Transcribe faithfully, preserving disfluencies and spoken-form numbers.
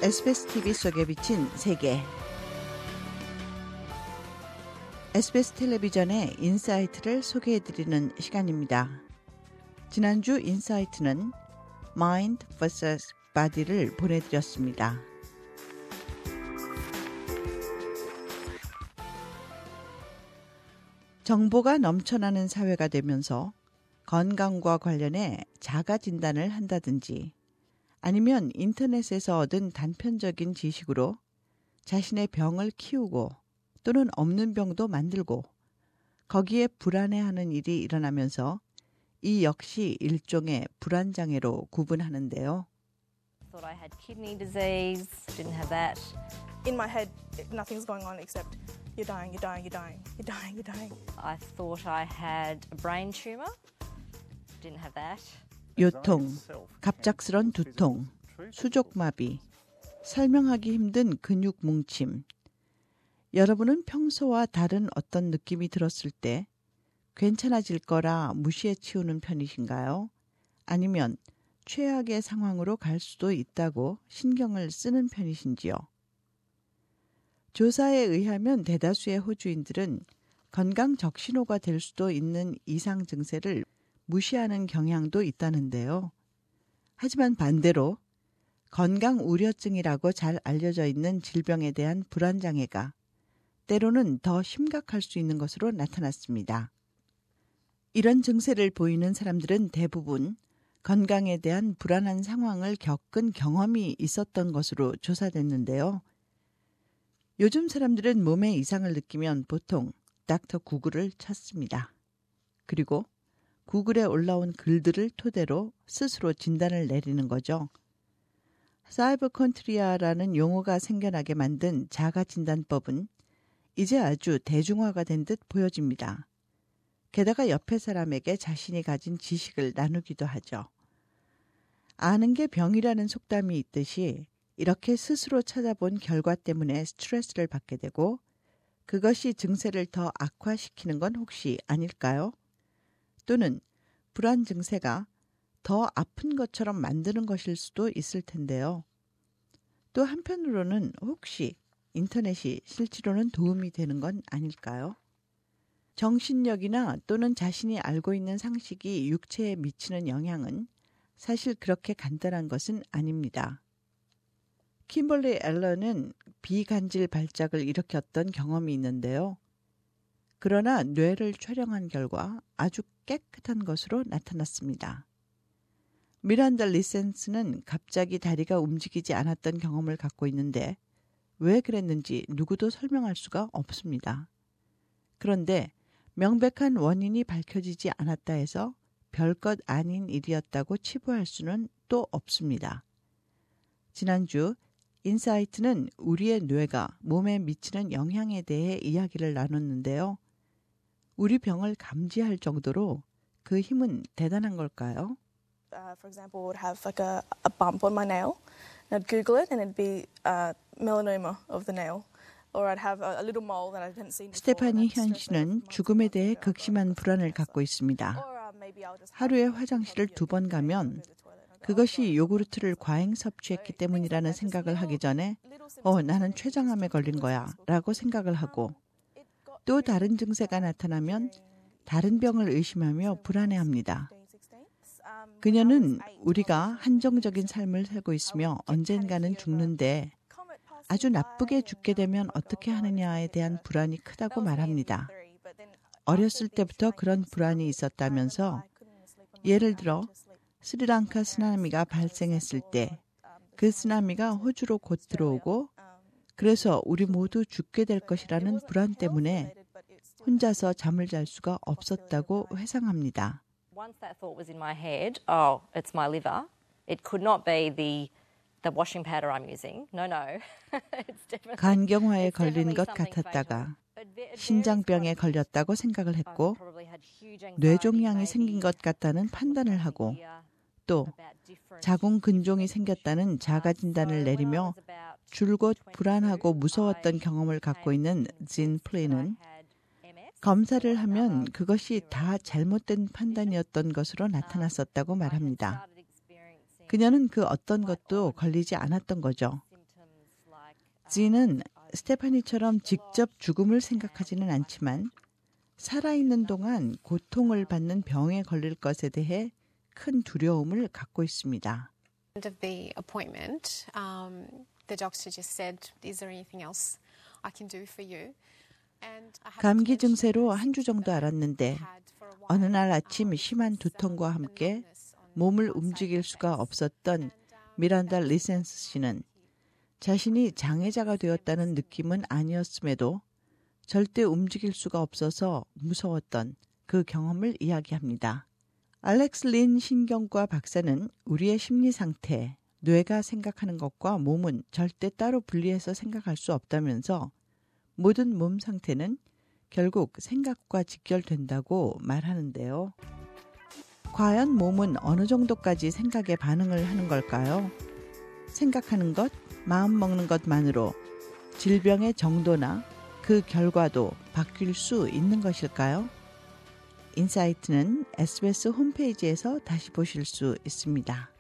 에스비에스 티비 속에 비친 세계. 에스비에스 텔레비전의 인사이트를 소개해드리는 시간입니다. 지난주 인사이트는 Mind vs. Body를 보내드렸습니다. 정보가 넘쳐나는 사회가 되면서 건강과 관련해 자가 진단을 한다든지 아니면 인터넷에서 얻은 단편적인 지식으로 자신의 병을 키우고 또는 없는 병도 만들고 거기에 불안해하는 일이 일어나면서 이 역시 일종의 불안장애로 구분하는데요. Thought I had kidney disease, didn't have that. In my head, nothing's going on except you're dying, you're dying, you're dying, you're dying, you're dying. I thought I had a brain tumor, didn't have that. 요통, 갑작스런 두통, 수족마비, 설명하기 힘든 근육 뭉침. 여러분은 평소와 다른 어떤 느낌이 들었을 때 괜찮아질 거라 무시해 치우는 편이신가요? 아니면 최악의 상황으로 갈 수도 있다고 신경을 쓰는 편이신지요? 조사에 의하면 대다수의 호주인들은 건강 적신호가 될 수도 있는 이상 증세를 무시하는 경향도 있다는데요. 하지만 반대로 건강 우려증이라고 잘 알려져 있는 질병에 대한 불안장애가 때로는 더 심각할 수 있는 것으로 나타났습니다. 이런 증세를 보이는 사람들은 대부분 건강에 대한 불안한 상황을 겪은 경험이 있었던 것으로 조사됐는데요. 요즘 사람들은 몸에 이상을 느끼면 보통 닥터 구글을 찾습니다. 그리고 구글에 올라온 글들을 토대로 스스로 진단을 내리는 거죠. 사이버컨트리아라는 용어가 생겨나게 만든 자가진단법은 이제 아주 대중화가 된 듯 보여집니다. 게다가 옆에 사람에게 자신이 가진 지식을 나누기도 하죠. 아는 게 병이라는 속담이 있듯이 이렇게 스스로 찾아본 결과 때문에 스트레스를 받게 되고 그것이 증세를 더 악화시키는 건 혹시 아닐까요? 또는 불안 증세가 더 아픈 것처럼 만드는 것일 수도 있을 텐데요. 또 한편으로는 혹시 인터넷이 실제로는 도움이 되는 건 아닐까요? 정신력이나 또는 자신이 알고 있는 상식이 육체에 미치는 영향은 사실 그렇게 간단한 것은 아닙니다. 킴벌리 앨런은 비간질 발작을 일으켰던 경험이 있는데요. 그러나 뇌를 촬영한 결과 아주 깨끗한 것으로 나타났습니다. 미란다 리센스는 갑자기 다리가 움직이지 않았던 경험을 갖고 있는데 왜 그랬는지 누구도 설명할 수가 없습니다. 그런데 명백한 원인이 밝혀지지 않았다 해서 별것 아닌 일이었다고 치부할 수는 또 없습니다. 지난주 인사이트는 우리의 뇌가 몸에 미치는 영향에 대해 이야기를 나눴는데요. 우리 병을 감지할 정도로 그 힘은 대단한 걸까요? Uh, for example, I would have like a, a bump on my nail, and I'd Google it, and it'd be uh, melanoma of the nail. Or I'd have a, a little mole that I hadn't seen before. 스테파니 현 씨는 죽음에 대해 극심한 불안을 갖고 있습니다. 하루에 화장실을 두 번 가면 그것이 요구르트를 과잉 섭취했기 때문이라는 생각을 하기 전에 어, 나는 췌장암에 걸린 거야 라고 생각을 하고 또 다른 증세가 나타나면 다른 병을 의심하며 불안해합니다. 그녀는 우리가 한정적인 삶을 살고 있으며 언젠가는 죽는데 아주 나쁘게 죽게 되면 어떻게 하느냐에 대한 불안이 크다고 말합니다. 어렸을 때부터 그런 불안이 있었다면서 예를 들어 스리랑카 쓰나미가 발생했을 때 그 쓰나미가 호주로 곧 들어오고 그래서 우리 모두 죽게 될 것이라는 불안 때문에 혼자서 잠을 잘 수가 없었다고 회상합니다. Once that thought was in my head, oh, it's my liver. It could not be the the washing powder I'm using. No, no. It's definitely 간경화에 걸린 것 같았다가 신장병에 걸렸다고 생각을 했고 뇌종양이 생긴 것 같다는 판단을 하고 또 자궁 근종이 생겼다는 자가진단을 내리며 줄곧 불안하고 무서웠던 경험을 갖고 있는 진 플리는 검사를 하면 그것이 다 잘못된 판단이었던 것으로 나타났었다고 말합니다. 그녀는 그 어떤 것도 걸리지 않았던 거죠. 지는 스테파니처럼 직접 죽음을 생각하지는 않지만 살아있는 동안 고통을 받는 병에 걸릴 것에 대해 큰 두려움을 갖고 있습니다. End of the appointment, um, the doctor just said, "Is there anything else I can do for you?" And I had 감기 to mention 증세로 this 한 주 정도 that 알았는데 I had for a while, 어느 날 아침 um, 심한 두통과 함께 몸을 움직일 수가 없었던 미란다 리센스 씨는 자신이 장애자가 되었다는 느낌은 아니었음에도 절대 움직일 수가 없어서 무서웠던 그 경험을 이야기합니다. 알렉스 린 신경과 박사는 우리의 심리 상태, 뇌가 생각하는 것과 몸은 절대 따로 분리해서 생각할 수 없다면서 모든 몸 상태는 결국 생각과 직결된다고 말하는데요. 과연 몸은 어느 정도까지 생각에 반응을 하는 걸까요? 생각하는 것, 마음 먹는 것만으로 질병의 정도나 그 결과도 바뀔 수 있는 것일까요? 인사이트는 에스비에스 홈페이지에서 다시 보실 수 있습니다.